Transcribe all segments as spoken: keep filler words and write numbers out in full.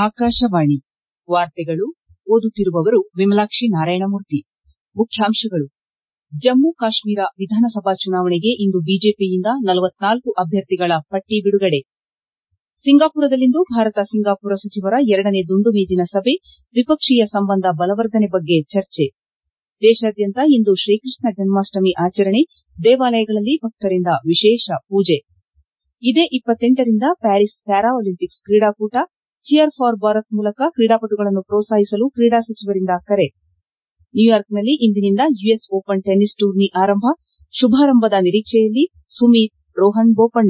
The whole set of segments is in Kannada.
ಆಕಾಶವಾಣಿ ವಾರ್ತೆಗಳು ಓದುತ್ತಿರುವವರು ವಿಮಲಾಕ್ಷಿ ನಾರಾಯಣಮೂರ್ತಿ. ಮುಖ್ಯಾಂಶಗಳು. ಜಮ್ಮು ಕಾಶ್ಮೀರ ವಿಧಾನಸಭಾ ಚುನಾವಣೆಗೆ ಇಂದು ಬಿಜೆಪಿಯಿಂದ ನಲವತ್ನಾಲ್ಕು ಅಭ್ಯರ್ಥಿಗಳ ಪಟ್ಟಿ ಬಿಡುಗಡೆ. ಸಿಂಗಾಪುರದಲ್ಲಿಂದು ಭಾರತ ಸಿಂಗಾಪುರ ಸಚಿವರ ಎರಡನೇ ದುಂಡು ಮೇಜಿನ ಸಭೆ, ದ್ವಿಪಕ್ಷೀಯ ಸಂಬಂಧ ಬಲವರ್ಧನೆ ಬಗ್ಗೆ ಚರ್ಚೆ. ದೇಶಾದ್ಯಂತ ಇಂದು ಶ್ರೀಕೃಷ್ಣ ಜನ್ಮಾಷ್ಟಮಿ ಆಚರಣೆ, ದೇವಾಲಯಗಳಲ್ಲಿ ಭಕ್ತರಿಂದ ವಿಶೇಷ ಪೂಜೆ. ಇದೇ ಇಪ್ಪತ್ತೆಂಟರಿಂದ ಪ್ಯಾರಿಸ್ ಪ್ಯಾರಾ ಒಲಿಂಪಿಕ್ಸ್ ಕ್ರೀಡಾಕೂಟ, ಚಿಯರ್ ಫಾರ್ ಭಾರತ್ ಮೂಲಕ ಕ್ರೀಡಾಪಟುಗಳನ್ನು ಪ್ರೋತ್ಸಾಹಿಸಲು ಕ್ರೀಡಾ ಸಚಿವರಿಂದ ಕರೆ. ನ್ಯೂಯಾರ್ಕ್ನಲ್ಲಿ ಇಂದಿನಿಂದ ಯುಎಸ್ ಓಪನ್ ಟೆನ್ನಿಸ್ ಟೂರ್ನಿ ಆರಂಭ, ಶುಭಾರಂಭದ ನಿರೀಕ್ಷೆಯಲ್ಲಿ ಸುಮೀತ್, ರೋಹನ್ ಬೋಪಣ್ಣ.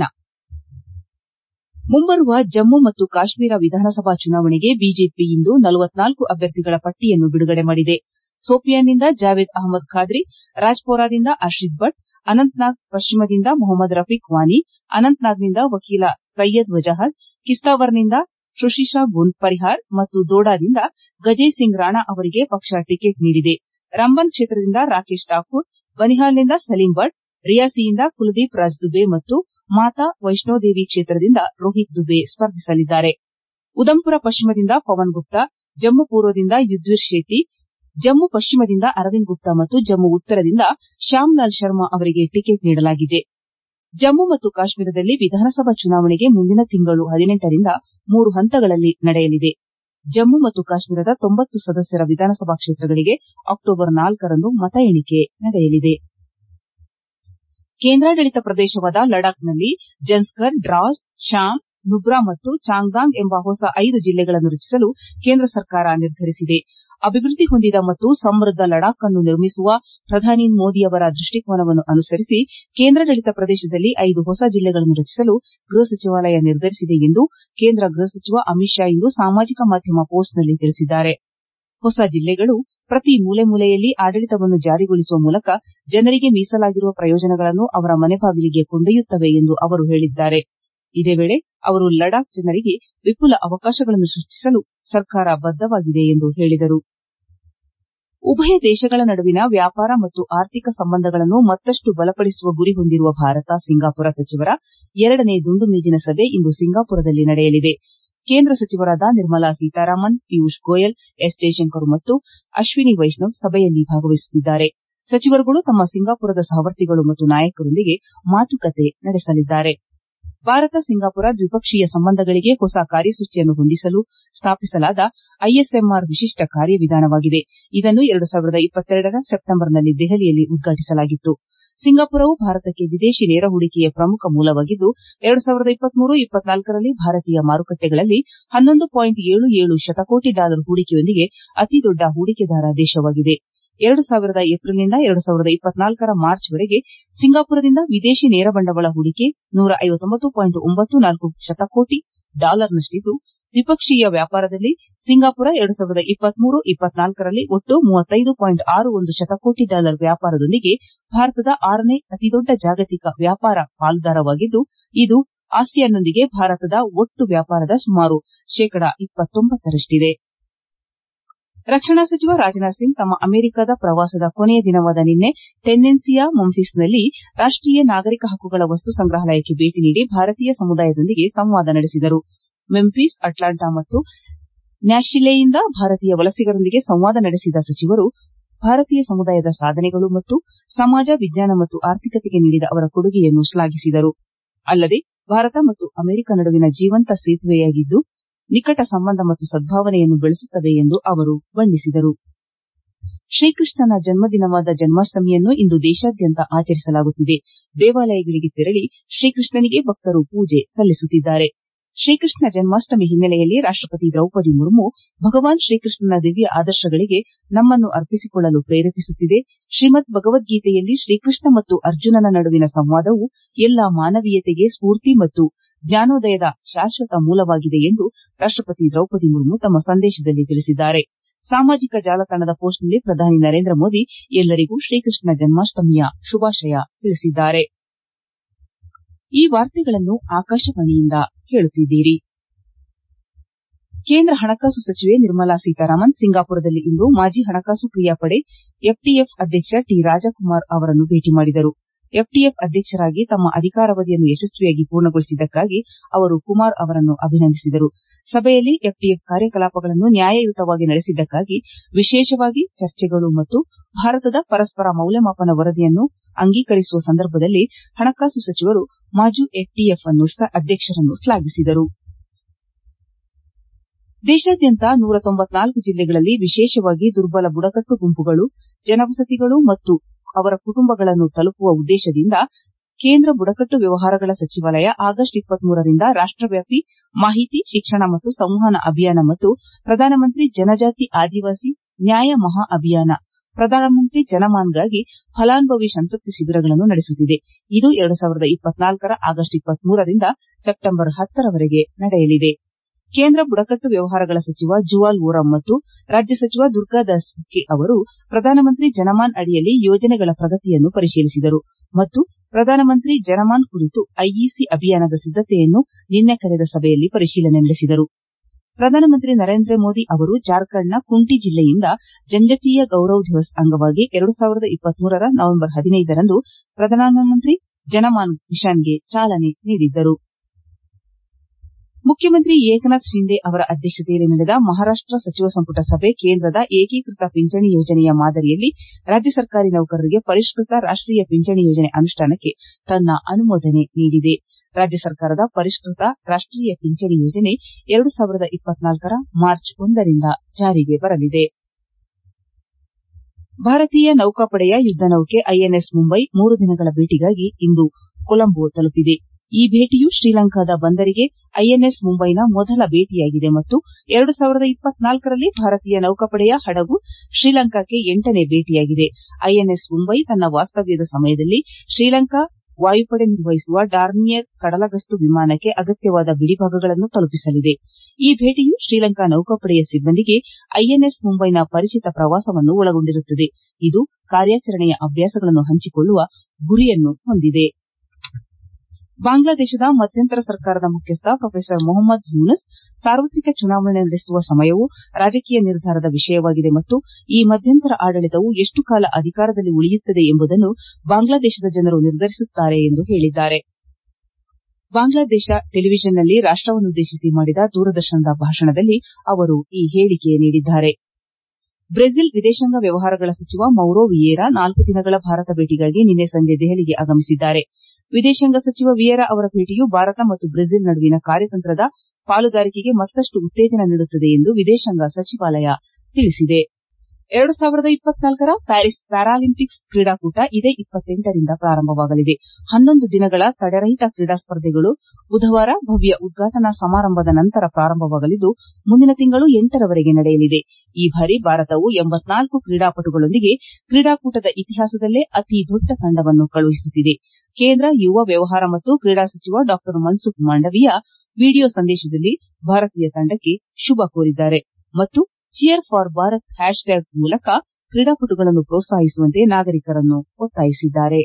ಮುಂಬರುವ ಜಮ್ಮು ಮತ್ತು ಕಾಶ್ಮೀರ ವಿಧಾನಸಭಾ ಚುನಾವಣೆಗೆ ಬಿಜೆಪಿ ಇಂದು ನಲವತ್ನಾಲ್ಕು ಅಭ್ಯರ್ಥಿಗಳ ಪಟ್ಟಿಯನ್ನು ಬಿಡುಗಡೆ ಮಾಡಿದೆ. ಸೋಪಿಯಾನ್ನಿಂದ ಜಾವೇದ್ ಅಹ್ಮದ್ ಖಾದ್ರಿ, ರಾಜ್ಪೋರಾದಿಂದ ಅರ್ಷಿದ್ ಭಟ್, ಅನಂತ್ನಾಗ್ ಪಶ್ಚಿಮದಿಂದ ಮೊಹಮ್ಮದ್ ರಫೀಕ್ ವಾನಿ, ಅನಂತ್ನಾಗ್ನಿಂದ ವಕೀಲ ಸಯ್ಯದ್ ವಜಾಹತ್, ಕಿಸ್ತಾವರ್ನಿಂದ ಶುಶಿಶಾ ಗುನ್ ಪರಿಹಾರ್ ಮತ್ತು ದೋಡಾದಿಂದ ಗಜೇಯ್ ಸಿಂಗ್ ರಾಣಾ ಅವರಿಗೆ ಪಕ್ಷ ಟಿಕೆಟ್ ನೀಡಿದೆ. ರಂಬನ್ ಕ್ಷೇತ್ರದಿಂದ ರಾಕೇಶ್ ಠಾಕೂರ್, ಬನಿಹಾಲ್ನಿಂದ ಸಲೀಂ ಭಟ್, ರಿಯಾಸಿಯಿಂದ ಕುಲದೀಪ್ ರಾಜ್ ದುಬೆ ಮತ್ತು ಮಾತಾ ವೈಷ್ಣೋದೇವಿ ಕ್ಷೇತ್ರದಿಂದ ರೋಹಿತ್ ದುಬೆ ಸ್ಪರ್ಧಿಸಲಿದ್ದಾರೆ. ಉದಂಪುರ ಪಶ್ಚಿಮದಿಂದ ಪವನ್ ಗುಪ್ತಾ, ಜಮ್ಮು ಪೂರ್ವದಿಂದ ಯುದ್ವೀರ್ ಶೇತಿ, ಜಮ್ಮು ಪಶ್ಚಿಮದಿಂದ ಅರವಿಂದ್ ಗುಪ್ತಾ ಮತ್ತು ಜಮ್ಮು ಉತ್ತರದಿಂದ ಶ್ಯಾಮ್ಲಾಲ್ ಶರ್ಮಾ ಅವರಿಗೆ ಟಿಕೆಟ್ ನೀಡಲಾಗಿದೆ. ಜಮ್ಮು ಮತ್ತು ಕಾಶ್ಮೀರದಲ್ಲಿ ವಿಧಾನಸಭಾ ಚುನಾವಣೆಗೆ ಮುಂದಿನ ತಿಂಗಳು ಹದಿನೆಂಟರಿಂದ ಮೂರು ಹಂತಗಳಲ್ಲಿ ನಡೆಯಲಿದೆ. ಜಮ್ಮು ಮತ್ತು ಕಾಶ್ಮೀರದ ತೊಂಬತ್ತು ಸದಸ್ಯರ ವಿಧಾನಸಭಾ ಕ್ಷೇತ್ರಗಳಿಗೆ ಅಕ್ಟೋಬರ್ ನಾಲ್ಕರಂದು ಮತ ಎಣಿಕೆ ನಡೆಯಲಿದೆ. ಕೇಂದ್ರಾಡಳಿತ ಪ್ರದೇಶವಾದ ಲಡಾಖ್ನಲ್ಲಿ ಜನ್ಸ್ಕರ್, ಡ್ರಾಸ್, ಶಾಮ್, ನುಬ್ರಾ ಮತ್ತು ಚಾಂಗ್ದಾಂಗ್ ಎಂಬ ಹೊಸ ಐದು ಜಿಲ್ಲೆಗಳನ್ನು ರಚಿಸಲು ಕೇಂದ್ರ ಸರ್ಕಾರ ನಿರ್ಧರಿಸಿದೆ. ಅಭಿವೃದ್ಧಿ ಹೊಂದಿದ ಮತ್ತು ಸಮೃದ್ಧ ಲಡಾಖ್ ಅನ್ನು ನಿರ್ಮಿಸುವ ಪ್ರಧಾನಿ ಮೋದಿ ಅವರ ದೃಷ್ಟಿಕೋನವನ್ನು ಅನುಸರಿಸಿ ಕೇಂದ್ರಾಡಳಿತ ಪ್ರದೇಶದಲ್ಲಿ ಐದು ಹೊಸ ಜಿಲ್ಲೆಗಳನ್ನು ರಚಿಸಲು ಗೃಹ ಸಚಿವಾಲಯ ನಿರ್ಧರಿಸಿದೆ ಎಂದು ಕೇಂದ್ರ ಗೃಹ ಸಚಿವ ಅಮಿತ್ ಶಾ ಇಂದು ಸಾಮಾಜಿಕ ಮಾಧ್ಯಮ ಪೋಸ್ಟ್ನಲ್ಲಿ ತಿಳಿಸಿದ್ದಾರೆ. ಹೊಸ ಜಿಲ್ಲೆಗಳು ಪ್ರತಿ ಮೂಲೆ ಮೂಲೆಯಲ್ಲಿ ಆಡಳಿತವನ್ನು ಜಾರಿಗೊಳಿಸುವ ಮೂಲಕ ಜನರಿಗೆ ಮೀಸಲಾಗಿರುವ ಪ್ರಯೋಜನಗಳನ್ನು ಅವರ ಮನೆ ಬಾಗಿಲಿಗೆ ಕೊಂಡೊಯ್ಯುತ್ತವೆ ಎಂದು ಅವರು ಹೇಳಿದ್ದಾರೆ. ಇದೇ ವೇಳೆ ಅವರು ಲಡಾಖ್ ಜನರಿಗೆ ವಿಪುಲ ಅವಕಾಶಗಳನ್ನು ಸೃಷ್ಟಿಸಲು ಸರ್ಕಾರ ಬದ್ದವಾಗಿದೆ ಎಂದು ಹೇಳಿದರು. ಉಭಯ ದೇಶಗಳ ನಡುವಿನ ವ್ಯಾಪಾರ ಮತ್ತು ಆರ್ಥಿಕ ಸಂಬಂಧಗಳನ್ನು ಮತ್ತಷ್ಟು ಬಲಪಡಿಸುವ ಗುರಿ ಹೊಂದಿರುವ ಭಾರತ ಸಿಂಗಾಪುರ ಸಚಿವರ ಎರಡನೇ ದುಂಡು ಮೇಜಿನ ಸಭೆ ಇಂದು ಸಿಂಗಾಪುರದಲ್ಲಿ ನಡೆಯಲಿದೆ. ಕೇಂದ್ರ ಸಚಿವರಾದ ನಿರ್ಮಲಾ ಸೀತಾರಾಮನ್, ಪಿಯೂಷ್ ಗೋಯಲ್, ಎಸ್ ಜೈಶಂಕರ್ ಮತ್ತು ಅಶ್ವಿನಿ ವೈಷ್ಣವ್ ಸಭೆಯಲ್ಲಿ ಭಾಗವಹಿಸುತ್ತಿದ್ದಾರೆ. ಸಚಿವರುಗಳು ತಮ್ಮ ಸಿಂಗಾಪುರದ ಸಹವರ್ತಿಗಳು ಮತ್ತು ನಾಯಕರೊಂದಿಗೆ ಮಾತುಕತೆ ನಡೆಸಲಿದ್ದಾರೆ. ಭಾರತ ಸಿಂಗಾಪುರ ದ್ವಿಪಕ್ಷೀಯ ಸಂಬಂಧಗಳಿಗೆ ಹೊಸ ಕಾರ್ಯಸೂಚಿಯನ್ನು ಹೊಂದಿಸಲು ಸ್ಥಾಪಿಸಲಾದ ಐಎಸ್ಎಂಆರ್ ವಿಶಿಷ್ಟ ಕಾರ್ಯವಿಧಾನವಾಗಿದೆ. ಇದನ್ನು ಎರಡು ಸಾವಿರದ ಇಪ್ಪತ್ತೆರಡರ ಸೆಪ್ಟೆಂಬರ್ನಲ್ಲಿ ದೆಹಲಿಯಲ್ಲಿ ಉದ್ಘಾಟಿಸಲಾಗಿತ್ತು. ಸಿಂಗಾಪುರವು ಭಾರತಕ್ಕೆ ವಿದೇಶಿ ನೇರ ಹೂಡಿಕೆಯ ಪ್ರಮುಖ ಮೂಲವಾಗಿದ್ದು, ಎರಡು ಸಾವಿರದ ಇಪ್ಪತ್ಮೂರು ಇಪ್ಪತ್ನಾಲ್ಕರಲ್ಲಿ ಭಾರತೀಯ ಮಾರುಕಟ್ಟೆಗಳಲ್ಲಿ ಹನ್ನೊಂದು ಪಾಯಿಂಟ್ ಏಳು ಏಳು ಶತಕೋಟಿ ಡಾಲರ್ ಹೂಡಿಕೆಯೊಂದಿಗೆ ಅತಿದೊಡ್ಡ ಹೂಡಿಕೆದಾರ ದೇಶವಾಗಿದೆ. ಎರಡು ಸಾವಿರದ ಏಪ್ರಿಲ್ನಿಂದ ಎರಡು ಸಾವಿರದ ಇಪ್ಪತ್ನಾಲ್ಕರ ಮಾರ್ಚ್ವರೆಗೆ ಸಿಂಗಾಪುರದಿಂದ ವಿದೇಶಿ ನೇರ ಬಂಡವಾಳ ಹೂಡಿಕೆ ನೂರ ಐವತ್ತೊಂಬತ್ತು ಪಾಯಿಂಟ್ ಒಂಬತ್ತು ನಾಲ್ಕು ಶತಕೋಟಿ ಡಾಲರ್ನಷ್ಟಿದ್ದು, ದ್ವಿಪಕ್ಷೀಯ ವ್ಯಾಪಾರದಲ್ಲಿ ಸಿಂಗಾಪುರ ಎರಡು ಸಾವಿರದ ಇಪ್ಪತ್ಮೂರು ಇಪ್ಪತ್ನಾಲ್ಕರಲ್ಲಿ ಒಟ್ಟು ಮೂವತ್ತೈದು ಪಾಯಿಂಟ್ ಆರು ಒಂದು ಶತಕೋಟಿ ಡಾಲರ್ ವ್ಯಾಪಾರದೊಂದಿಗೆ ಭಾರತದ ಆರನೇ ಅತಿದೊಡ್ಡ ಜಾಗತಿಕ ವ್ಯಾಪಾರ ಪಾಲುದಾರವಾಗಿದ್ದು, ಇದು ಆಸಿಯಾನ್ನೊಂದಿಗೆ ಭಾರತದ ಒಟ್ಟು ವ್ಯಾಪಾರದ ಸುಮಾರು ಶೇಕಡಾ ಇಪ್ಪತ್ತೊಂಬತ್ತರಷ್ಟಿದೆ. ರಕ್ಷಣಾ ಸಚಿವ ರಾಜನಾಥ್ ಸಿಂಗ್ ತಮ್ಮ ಅಮೆರಿಕದ ಪ್ರವಾಸದ ಕೊನೆಯ ದಿನವಾದ ನಿನ್ನೆ ಟೆನೆನ್ಸಿಯ ಮೆಂಫಿಸ್ನಲ್ಲಿ ರಾಷ್ಟೀಯ ನಾಗರಿಕ ಹಕ್ಕುಗಳ ವಸ್ತು ಸಂಗ್ರಹಾಲಯಕ್ಕೆ ಭೇಟಿ ನೀಡಿ ಭಾರತೀಯ ಸಮುದಾಯದೊಂದಿಗೆ ಸಂವಾದ ನಡೆಸಿದರು. ಮೆಂಫಿಸ್, ಅಟ್ಲಾಂಟಾ ಮತ್ತು ನ್ಯಾಶಿಲೆಯಿಂದ ಭಾರತೀಯ ವಲಸಿಗರೊಂದಿಗೆ ಸಂವಾದ ನಡೆಸಿದ ಸಚಿವರು ಭಾರತೀಯ ಸಮುದಾಯದ ಸಾಧನೆಗಳು ಮತ್ತು ಸಮಾಜ, ವಿಜ್ಞಾನ ಮತ್ತು ಆರ್ಥಿಕತೆಗೆ ನೀಡಿದ ಅವರ ಕೊಡುಗೆಯನ್ನು ಶ್ಲಾಘಿಸಿದರು. ಅಲ್ಲದೆ ಭಾರತ ಮತ್ತು ಅಮೆರಿಕ ನಡುವಿನ ಜೀವಂತ ಸೇತುವೆಯಾಗಿದ್ದು, ನಿಕಟ ಸಂಬಂಧ ಮತ್ತು ಸದ್ಭಾವನೆಯನ್ನು ಬೆಳೆಸುತ್ತವೆ ಎಂದು ಅವರು ಬಣ್ಣಿಸಿದರು. ಶ್ರೀಕೃಷ್ಣನ ಜನ್ಮದಿನವಾದ ಜನ್ಮಾಷ್ಟಮಿಯನ್ನು ಇಂದು ದೇಶಾದ್ಯಂತ ಆಚರಿಸಲಾಗುತ್ತಿದೆ. ದೇವಾಲಯಗಳಿಗೆ ತೆರಳಿ ಶ್ರೀಕೃಷ್ಣನಿಗೆ ಭಕ್ತರು ಪೂಜೆ ಸಲ್ಲಿಸುತ್ತಿದ್ದಾರೆ. ಶ್ರೀಕೃಷ್ಣ ಜನ್ಮಾಷ್ಟಮಿ ಹಿನ್ನೆಲೆಯಲ್ಲಿ ರಾಷ್ಟಪತಿ ದ್ರೌಪದಿ ಮುರ್ಮು ಭಗವಾನ್ ಶ್ರೀಕೃಷ್ಣನ ದಿವ್ಯ ಆದರ್ಶಗಳಿಗೆ ನಮ್ಮನ್ನು ಅರ್ಪಿಸಿಕೊಳ್ಳಲು ಪ್ರೇರೇಪಿಸುತ್ತಿದೆ. ಶ್ರೀಮದ್ ಭಗವದ್ಗೀತೆಯಲ್ಲಿ ಶ್ರೀಕೃಷ್ಣ ಮತ್ತು ಅರ್ಜುನನ ನಡುವಿನ ಸಂವಾದವು ಎಲ್ಲಾ ಮಾನವೀಯತೆಗೆ ಸ್ಫೂರ್ತಿ ಮತ್ತು ಜ್ಞಾನೋದಯದ ಶಾಶ್ವತ ಮೂಲವಾಗಿದೆ ಎಂದು ರಾಷ್ಟಪತಿ ದ್ರೌಪದಿ ಮುರ್ಮು ತಮ್ಮ ಸಂದೇಶದಲ್ಲಿ ತಿಳಿಸಿದ್ದಾರೆ. ಸಾಮಾಜಿಕ ಜಾಲತಾಣದ ಪೋಸ್ಟ್ನಲ್ಲಿ ಪ್ರಧಾನಿ ನರೇಂದ್ರ ಮೋದಿ ಎಲ್ಲರಿಗೂ ಶ್ರೀಕೃಷ್ಣ ಜನ್ಮಾಷ್ಟಮಿಯ ಶುಭಾಶಯ ತಿಳಿಸಿದ್ದಾರೆ. ಈ ವಾರ್ತೆಗಳನ್ನು ಆಕಾಶವಾಣಿಯಿಂದ ಕೇಳುತ್ತಿದ್ದೀರಿ. ಕೇಂದ್ರ ಹಣಕಾಸು ಸಚಿವೆ ನಿರ್ಮಲಾ ಸೀತಾರಾಮನ್ ಸಿಂಗಾಪುರದಲ್ಲಿ ಇಂದು ಮಾಜಿ ಹಣಕಾಸು ಕ್ರಿಯಾಪಡೆ ಎಫ್ಟಿಎಫ್ ಅಧ್ಯಕ್ಷ ಟಿ ರಾಜಕುಮಾರ್ ಅವರನ್ನು ಭೇಟಿ ಮಾಡಿದರು. ಎಫ್ಟಿಎಫ್ ಅಧ್ಯಕ್ಷರಾಗಿ ತಮ್ಮ ಅಧಿಕಾರಾವಧಿಯನ್ನು ಯಶಸ್ವಿಯಾಗಿ ಪೂರ್ಣಗೊಳಿಸಿದ್ದಕ್ಕಾಗಿ ಅವರು ಕುಮಾರ್ ಅವರನ್ನು ಅಭಿನಂದಿಸಿದರು. ಸಭೆಯಲ್ಲಿ ಎಫ್ಟಿಎಫ್ ಕಾರ್ಯಕಲಾಪಗಳನ್ನು ನ್ಯಾಯಯುತವಾಗಿ ನಡೆಸಿದ್ದಕ್ಕಾಗಿ ವಿಶೇಷವಾಗಿ ಚರ್ಚೆಗಳು ಮತ್ತು ಭಾರತದ ಪರಸ್ಪರ ಮೌಲ್ಯಮಾಪನ ವರದಿಯನ್ನು ಅಂಗೀಕರಿಸುವ ಸಂದರ್ಭದಲ್ಲಿ ಹಣಕಾಸು ಸಚಿವರು ಮಾಜಿ ಎಫ್ಟಿಎಫ್ ಅಧ್ಯಕ್ಷರನ್ನು ಶ್ಲಾಘಿಸಿದರು. ದೇಶಾದ್ಯಂತ ನೂರ ತೊಂಬತ್ನಾಲ್ಕು ಜಿಲ್ಲೆಗಳಲ್ಲಿ ವಿಶೇಷವಾಗಿ ದುರ್ಬಲ ಬುಡಕಟ್ಟು ಗುಂಪುಗಳು, ಜನವಸತಿಗಳು ಮತ್ತು ಅವರ ಕುಟುಂಬಗಳನ್ನು ತಲುಪುವ ಉದ್ದೇಶದಿಂದ ಕೇಂದ್ರ ಬುಡಕಟ್ಟು ವ್ಯವಹಾರಗಳ ಸಚಿವಾಲಯ ಆಗಸ್ಟ್ ಇಪ್ಪತ್ಮೂರರಿಂದ ರಾಷ್ಟವ್ಯಾಪಿ ಮಾಹಿತಿ, ಶಿಕ್ಷಣ ಮತ್ತು ಸಂವಹನ ಅಭಿಯಾನ ಮತ್ತು ಪ್ರಧಾನಮಂತ್ರಿ ಜನಜಾತಿ ಆದಿವಾಸಿ ನ್ಯಾಯ ಮಹಾ ಅಭಿಯಾನ ಪ್ರಧಾನಮಂತ್ರಿ ಜನಮಾನ್ಗಾಗಿ ಫಲಾನುಭವಿ ಸಂತೃಪ್ತಿ ಶಿಬಿರಗಳನ್ನು ನಡೆಸುತ್ತಿದೆ. ಇದು ಎರಡು ಸಾವಿರದ ಇಪ್ಪತ್ನಾಲ್ಕರ ಆಗಸ್ಟ್ ಇಪ್ಪತ್ಮೂರರಿಂದ ಸೆಪ್ಟೆಂಬರ್ ಹತ್ತರವರೆಗೆ ನಡೆಯಲಿದೆ. ಕೇಂದ್ರ ಬುಡಕಟ್ಟು ವ್ಯವಹಾರಗಳ ಸಚಿವ ಜುವಾಲ್ ಓರಂ ಮತ್ತು ರಾಜ್ಯ ಸಚಿವ ದುರ್ಗಾದಾಸ್ ಉಕ್ಕೆ ಅವರು ಪ್ರಧಾನಮಂತ್ರಿ ಜನಮಾನ್ ಅಡಿಯಲ್ಲಿ ಯೋಜನೆಗಳ ಪ್ರಗತಿಯನ್ನು ಪರಿಶೀಲಿಸಿದರು ಮತ್ತು ಪ್ರಧಾನಮಂತ್ರಿ ಜನಮಾನ್ ಕುರಿತು ಐಇಸಿ ಅಭಿಯಾನದ ಸಿದ್ದತೆಯನ್ನು ನಿನ್ನೆ ಕರೆದ ಸಭೆಯಲ್ಲಿ ಪರಿಶೀಲನೆ ನಡೆಸಿದರು. ಪ್ರಧಾನಮಂತ್ರಿ ನರೇಂದ್ರ ಮೋದಿ ಅವರು ಜಾರ್ಖಂಡ್ನ ಕುಂಟಿ ಜಿಲ್ಲೆಯಿಂದ ಜನಜಾತೀಯ ಗೌರವ್ ದಿವಸ್ ಅಂಗವಾಗಿ ಎರಡು ಸಾವಿರದ ಇಪ್ಪತ್ಮೂರರ ನವೆಂಬರ್ ಹದಿನೈದರಂದು ಪ್ರಧಾನಮಂತ್ರಿ ಜನಮಾನ್ ಮಿಷನ್ಗೆ ಚಾಲನೆ ನೀಡಿದ್ದರು. ಮುಖ್ಯಮಂತ್ರಿ ಏಕನಾಥ್ ಶಿಂದೆ ಅವರ ಅಧ್ಯಕ್ಷತೆಯಲ್ಲಿ ನಡೆದ ಮಹಾರಾಷ್ಟ ಸಚಿವ ಸಂಪುಟ ಸಭೆ ಕೇಂದ್ರದ ಏಕೀಕೃತ ಪಿಂಚಣಿ ಯೋಜನೆಯ ಮಾದರಿಯಲ್ಲಿ ರಾಜ್ಯ ಸರ್ಕಾರಿ ನೌಕರರಿಗೆ ಪರಿಷ್ಕೃತ ರಾಷ್ಟೀಯ ಪಿಂಚಣಿ ಯೋಜನೆ ಅನುಷ್ಠಾನಕ್ಕೆ ತನ್ನ ಅನುಮೋದನೆ ನೀಡಿದೆ. ರಾಜ್ಯ ಸರ್ಕಾರದ ಪರಿಷ್ಕೃತ ರಾಷ್ಟೀಯ ಪಿಂಚಣಿ ಯೋಜನೆ ಎರಡು ಸಾವಿರದ ಇಪ್ಪತ್ನಾಲ್ಕರ ಮಾರ್ಚ್ ಒಂದರಿಂದ ಜಾರಿಗೆ ಬರಲಿದೆ. ಭಾರತೀಯ ನೌಕಾಪಡೆಯ ಯುದ್ದ ನೌಕೆ ಐಎನ್ಎಸ್ ಮುಂಬೈ ಮೂರು ದಿನಗಳ ಭೇಟಿಗಾಗಿ ಇಂದು ಕೊಲಂಬೊ ತಲುಪಿದೆ. ಈ ಭೇಟಿಯು ಶ್ರೀಲಂಕಾದ ಬಂದರಿಗೆ ಐಎನ್ಎಸ್ ಮುಂಬೈನ ಮೊದಲ ಭೇಟಿಯಾಗಿದೆ ಮತ್ತು ಎರಡು ಸಾವಿರದ ಇಪ್ಪತ್ನಾಲ್ಕರಲ್ಲಿ ಭಾರತೀಯ ನೌಕಾಪಡೆಯ ಹಡಗು ಶ್ರೀಲಂಕಾಕ್ಕೆ ಎಂಟನೇ ಭೇಟಿಯಾಗಿದೆ. ಐಎನ್ಎಸ್ ಮುಂಬೈ ತನ್ನ ವಾಸ್ತವ್ಯದ ಸಮಯದಲ್ಲಿ ಶ್ರೀಲಂಕಾ ವಾಯುಪಡೆ ನಿರ್ವಹಿಸುವ ಡಾರ್ನಿಯರ್ ಕಡಲಗಸ್ತು ವಿಮಾನಕ್ಕೆ ಅಗತ್ಯವಾದ ಬಿಡಿಭಾಗಗಳನ್ನು ತಲುಪಿಸಲಿದೆ. ಈ ಭೇಟಿಯು ಶ್ರೀಲಂಕಾ ನೌಕಾಪಡೆಯ ಸಿಬ್ಬಂದಿಗೆ ಐಎನ್ಎಸ್ ಮುಂಬೈನ ಪರಿಚಿತ ಪ್ರವಾಸವನ್ನು ಒಳಗೊಂಡಿರುತ್ತದೆ. ಇದು ಕಾರ್ಯಾಚರಣೆಯ ಅಭ್ಯಾಸಗಳನ್ನು ಹಂಚಿಕೊಳ್ಳುವ ಗುರಿಯನ್ನು ಹೊಂದಿದೆ. ಬಾಂಗ್ಲಾದೇಶದ ಮಧ್ಯಂತರ ಸರ್ಕಾರದ ಮುಖ್ಯಸ್ಥ ಪ್ರೊಫೆಸರ್ ಮೊಹಮ್ಮದ್ ಯೂನುಸ್ ಸಾರ್ವತ್ರಿಕ ಚುನಾವಣೆ ನಡೆಸುವ ಸಮಯವು ರಾಜಕೀಯ ನಿರ್ಧಾರದ ವಿಷಯವಾಗಿದೆ ಮತ್ತು ಈ ಮಧ್ಯಂತರ ಆಡಳಿತವು ಎಷ್ಟು ಕಾಲ ಅಧಿಕಾರದಲ್ಲಿ ಉಳಿಯುತ್ತದೆ ಎಂಬುದನ್ನು ಬಾಂಗ್ಲಾದೇಶದ ಜನರು ನಿರ್ಧರಿಸುತ್ತಾರೆ ಎಂದು ಹೇಳಿದ್ದಾರೆ. ಬಾಂಗ್ಲಾದೇಶ ಟೆಲಿವಿಷನ್ನಲ್ಲಿ ರಾಷ್ಟವನ್ನುದ್ದೇಶಿಸಿ ಮಾಡಿದ ದೂರದರ್ಶನದ ಭಾಷಣದಲ್ಲಿ ಅವರು ಈ ಹೇಳಿಕೆ ನೀಡಿದ್ದಾರೆ. ಬ್ರೆಜಿಲ್ ವಿದೇಶಾಂಗ ವ್ಯವಹಾರಗಳ ಸಚಿವ ಮೌರೋ ವಿಯೇರಾ ನಾಲ್ಕು ದಿನಗಳ ಭಾರತ ಭೇಟಿಗಾಗಿ ನಿನ್ನೆ ಸಂಜೆ ದೆಹಲಿಗೆ ಆಗಮಿಸಿದ್ದಾರೆ. ವಿದೇಶಾಂಗ ಸಚಿವ ವಿಯೇರಾ ಅವರ ಭೇಟಿಯು ಭಾರತ ಮತ್ತು ಬ್ರೆಜಿಲ್ ನಡುವಿನ ಕಾರ್ಯತಂತ್ರದ ಪಾಲುದಾರಿಕೆಗೆ ಮತ್ತಷ್ಟು ಉತ್ತೇಜನ ನೀಡುತ್ತದೆ ಎಂದು ವಿದೇಶಾಂಗ ಸಚಿವಾಲಯ ತಿಳಿಸಿದೆ. ಎರಡು ಸಾವಿರದ ಇಪ್ಪತ್ನಾಲ್ಕರ ಪ್ಯಾರಿಸ್ ಪ್ಯಾರಾಲಿಂಪಿಕ್ಸ್ ಕ್ರೀಡಾಕೂಟ ಇದೇ ಇಪ್ಪತ್ತೆಂಟರಿಂದ ಪ್ರಾರಂಭವಾಗಲಿದೆ. ಹನ್ನೊಂದು ದಿನಗಳ ತಡೆರಹಿತ ಕ್ರೀಡಾ ಸ್ಪರ್ಧೆಗಳು ಬುಧವಾರ ಭವ್ಯ ಉದ್ಘಾಟನಾ ಸಮಾರಂಭದ ನಂತರ ಪ್ರಾರಂಭವಾಗಲಿದ್ದು ಮುಂದಿನ ತಿಂಗಳು ಎಂಟರವರೆಗೆ ನಡೆಯಲಿದೆ. ಈ ಬಾರಿ ಭಾರತವು ಎಂಬತ್ನಾಲ್ಕು ಕ್ರೀಡಾಪಟುಗಳೊಂದಿಗೆ ಕ್ರೀಡಾಕೂಟದ ಇತಿಹಾಸದಲ್ಲೇ ಅತಿ ದೊಡ್ಡ ತಂಡವನ್ನು ಕಳುಹಿಸುತ್ತಿದೆ. ಕೇಂದ್ರ ಯುವ ವ್ಯವಹಾರ ಮತ್ತು ಕ್ರೀಡಾ ಸಚಿವ ಡಾ ಮನ್ಸುಖ್ ಮಾಂಡವೀಯ ವಿಡಿಯೋ ಸಂದೇಶದಲ್ಲಿ ಭಾರತೀಯ ತಂಡಕ್ಕೆ ಶುಭ ಕೋರಿದ್ದಾರೆ ಮತ್ತು cheer for Bharat hashtag ಮೂಲಕ ಕ್ರೀಡಾಪಟುಗಳನ್ನು ಪ್ರೋತ್ಸಾಹಿಸುವಂತೆ ನಾಗರಿಕರನ್ನು ಒತ್ತಾಯಿಸಿದ್ದಾರೆ.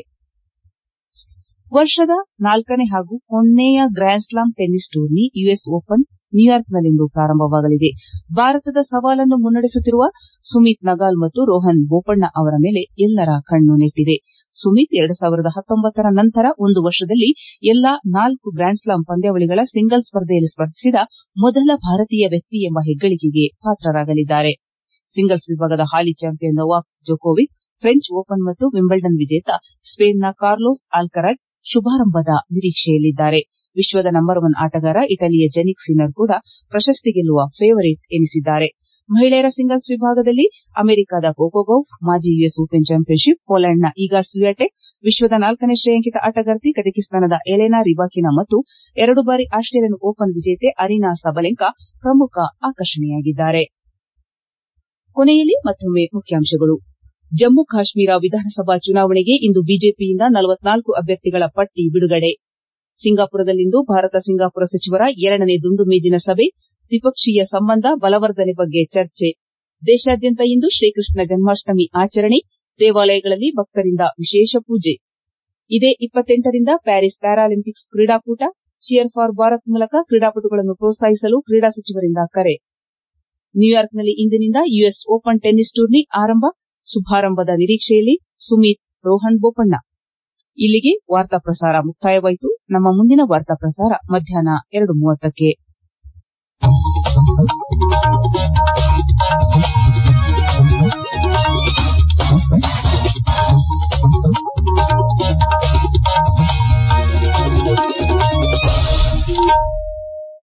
ವರ್ಷದ ನಾಲ್ಕನೇ ಹಾಗೂ ಕೊನೆಯ grand slam tennis tourney US Open ನ್ಯೂಯಾರ್ಕ್ನಲ್ಲಿಂದು ಪ್ರಾರಂಭವಾಗಲಿದೆ. ಭಾರತದ ಸವಾಲನ್ನು ಮುನ್ನಡೆಸುತ್ತಿರುವ ಸುಮಿತ್ ನಗಾಲ್ ಮತ್ತು ರೋಹನ್ ಬೋಪಣ್ಣ ಅವರ ಮೇಲೆ ಎಲ್ಲರ ಕಣ್ಣು ನೆಟ್ಟಿದೆ. ಸುಮಿತ್ ಎರಡು ಸಾವಿರದ ಹತ್ತೊಂಬತ್ತರ ನಂತರ ಒಂದು ವರ್ಷದಲ್ಲಿ ಎಲ್ಲಾ ನಾಲ್ಕು ಗ್ರ್ಯಾನ್ಸ್ಲಾಮ್ ಪಂದ್ಯಾವಳಿಗಳ ಸಿಂಗಲ್ಸ್ ಸ್ಪರ್ಧೆಯಲ್ಲಿ ಸ್ಪರ್ಧಿಸಿದ ಮೊದಲ ಭಾರತೀಯ ವ್ಯಕ್ತಿ ಎಂಬ ಹೆಗ್ಗಳಿಕೆಗೆ ಪಾತ್ರರಾಗಲಿದ್ದಾರೆ. ಸಿಂಗಲ್ಸ್ ವಿಭಾಗದ ಹಾಲಿ champion Novak Djokovic, French Open ಮತ್ತು ವಿಂಬಲ್ಡನ್ ವಿಜೇತ ಸ್ಪೇನ್ನ ಕಾರ್ಲೋಸ್ ಆಲ್ಕರಾಜ್ ಶುಭಾರಂಭದ ನಿರೀಕ್ಷೆಯಲ್ಲಿದ್ದಾರೆ. ವಿಶ್ವದ ನಂಬರ್ ಒನ್ ಆಟಗಾರ ಇಟಲಿಯ ಜನಿಕ್ ಸಿನ್ನರ್ ಕೂಡ ಪ್ರಶಸ್ತಿ ಗೆಲ್ಲುವ ಫೇವರಿಟ್ ಎನಿಸಿದ್ದಾರೆ. ಮಹಿಳೆಯರ ಸಿಂಗಲ್ಸ್ ವಿಭಾಗದಲ್ಲಿ ಅಮೆರಿಕದ ಕೋಕೋ ಗೌಫ್, ಮಾಜಿ ಯುಎಸ್ ಓಪನ್ ಚಾಂಪಿಯನ್ಶಿಪ್ ಪೋಲೆಂಡ್ನ ಈಗಾ ಸ್ವಿಯಾಟೆಕ್, ವಿಶ್ವದ ನಾಲ್ಕನೇ ಶ್ರೇಯಾಂಕಿತ ಆಟಗಾರ್ತಿ ಕಜಕಿಸ್ತಾನದ ಎಲೆನಾ ರಿಬಾಕಿನಾ ಮತ್ತು ಎರಡು ಬಾರಿ ಆಸ್ಟ್ರೇಲಿಯನ್ ಓಪನ್ ವಿಜೇತೆ ಅರಿನಾ ಸಬಲೆಂಕಾ ಪ್ರಮುಖ ಆಕರ್ಷಣೆಯಾಗಿದ್ದಾರೆ. ಕೊನೆಯಲ್ಲಿ ಮತ್ತೊಮ್ಮೆ ಮುಖ್ಯಾಂಶಗಳು. ಜಮ್ಮು ಕಾಶ್ಮೀರ ವಿಧಾನಸಭಾ ಚುನಾವಣೆಗೆ ಇಂದು ಬಿಜೆಪಿಯಿಂದ ನಲವತ್ನಾಲ್ಕು ಅಭ್ಯರ್ಥಿಗಳ ಪಟ್ಟಿ ಬಿಡುಗಡೆ. ಸಿಂಗಾಪುರದಲ್ಲಿಂದು ಭಾರತ ಸಿಂಗಾಪುರ ಸಚಿವರ ಎರಡನೇ ದುಂಡು ಮೇಜಿನ ಸಭೆ, ದ್ವಿಪಕ್ಷೀಯ ಸಂಬಂಧ ಬಲವರ್ಧನೆ ಬಗ್ಗೆ ಚರ್ಚೆ. ದೇಶಾದ್ಯಂತ ಇಂದು ಶ್ರೀಕೃಷ್ಣ ಜನ್ಮಾಷ್ಟಮಿ ಆಚರಣೆ, ದೇವಾಲಯಗಳಲ್ಲಿ ಭಕ್ತರಿಂದ ವಿಶೇಷ ಪೂಜೆ. ಇದೇ ಇಪ್ಪತ್ತೆಂಟರಿಂದ ಪ್ಯಾರಿಸ್ ಪ್ಯಾರಾಲಿಂಪಿಕ್ಸ್ ಕ್ರೀಡಾಕೂಟ, ಚಿಯರ್ ಫಾರ್ ಭಾರತ್ ಮೂಲಕ ಕ್ರೀಡಾಪಟುಗಳನ್ನು ಪ್ರೋತ್ಸಾಹಿಸಲು ಕ್ರೀಡಾ ಸಚಿವರಿಂದ ಕರೆ. ನ್ಯೂಯಾರ್ಕ್ನಲ್ಲಿ ಇಂದಿನಿಂದ ಯುಎಸ್ ಓಪನ್ ಟೆನ್ನಿಸ್ ಟೂರ್ನಿ ಆರಂಭ, ಶುಭಾರಂಭದ ನಿರೀಕ್ಷೆಯಲ್ಲಿ ಸುಮಿತ್, ರೋಹನ್ ಬೋಪಣ್ಣ. ಇಲ್ಲಿಗೆ ವಾರ್ತಾ ಪ್ರಸಾರ ಮುಕ್ತಾಯವಾಯಿತು. ನಮ್ಮ ಮುಂದಿನ ವಾರ್ತಾ ಪ್ರಸಾರ ಮಧ್ಯಾಹ್ನ ಎರಡು ಮೂವತ್ತಕ್ಕೆ.